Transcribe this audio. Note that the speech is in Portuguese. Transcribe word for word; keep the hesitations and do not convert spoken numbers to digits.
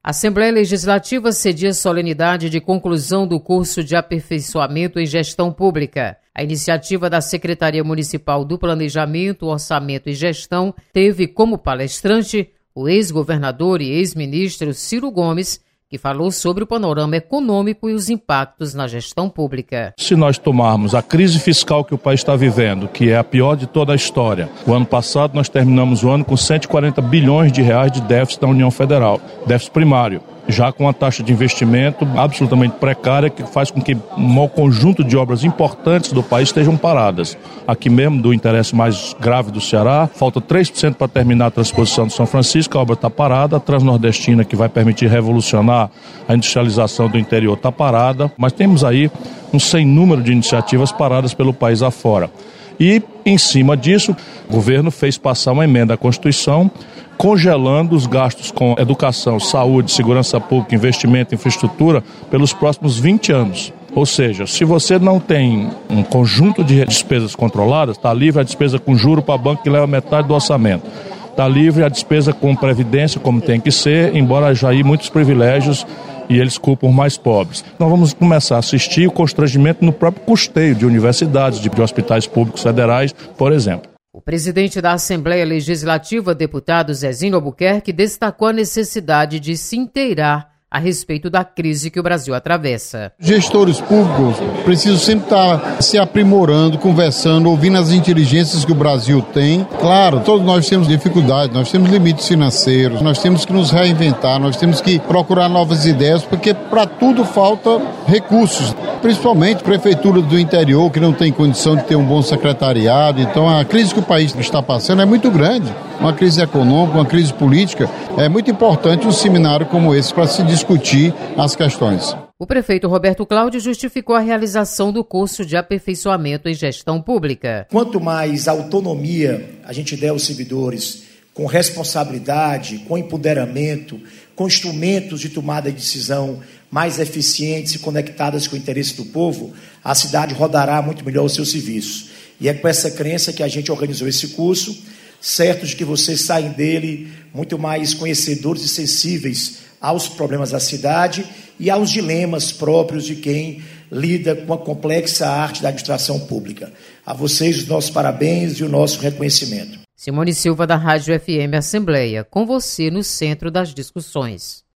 A Assembleia Legislativa cedia solenidade de conclusão do curso de aperfeiçoamento em gestão pública. A iniciativa da Secretaria Municipal do Planejamento, Orçamento e Gestão teve como palestrante o ex-governador e ex-ministro Ciro Gomes, que falou sobre o panorama econômico e os impactos na gestão pública. Se nós tomarmos a crise fiscal que o país está vivendo, que é a pior de toda a história, o ano passado nós terminamos o ano com cento e quarenta bilhões de reais de déficit da União Federal, déficit primário, já com uma taxa de investimento absolutamente precária que faz com que um conjunto de obras importantes do país estejam paradas. Aqui mesmo, do interesse mais grave do Ceará, falta três por cento para terminar a transposição de São Francisco, a obra está parada, a Transnordestina, que vai permitir revolucionar a industrialização do interior, está parada, mas temos aí um sem número de iniciativas paradas pelo país afora. E, em cima disso, o governo fez passar uma emenda à Constituição congelando os gastos com educação, saúde, segurança pública, investimento, infraestrutura pelos próximos vinte anos. Ou seja, se você não tem um conjunto de despesas controladas, está livre a despesa com juro para banco que leva metade do orçamento. Está livre a despesa com previdência, como tem que ser, embora já há muitos privilégios e eles culpam os mais pobres. Nós vamos começar a assistir o constrangimento no próprio custeio de universidades, de hospitais públicos federais, por exemplo. O presidente da Assembleia Legislativa, deputado Zezinho Albuquerque, destacou a necessidade de se inteirar a respeito da crise que o Brasil atravessa. Gestores públicos precisam sempre estar se aprimorando, conversando, ouvindo as inteligências que o Brasil tem. Claro, todos nós temos dificuldades, nós temos limites financeiros, nós temos que nos reinventar, nós temos que procurar novas ideias, porque para tudo falta recursos. Principalmente prefeitura do interior, que não tem condição de ter um bom secretariado. Então a crise que o país está passando é muito grande. Uma crise econômica, uma crise política. É muito importante um seminário como esse para se discutir as questões. O prefeito Roberto Cláudio justificou a realização do curso de aperfeiçoamento em gestão pública. Quanto mais autonomia a gente der aos servidores, com responsabilidade, com empoderamento, com instrumentos de tomada de decisão mais eficientes e conectadas com o interesse do povo, a cidade rodará muito melhor os seus serviços. E é com essa crença que a gente organizou esse curso, certos de que vocês saem dele muito mais conhecedores e sensíveis aos problemas da cidade e aos dilemas próprios de quem lida com a complexa arte da administração pública. A vocês os nossos parabéns e o nosso reconhecimento. Simone Silva, da Rádio F M Assembleia, com você no centro das discussões.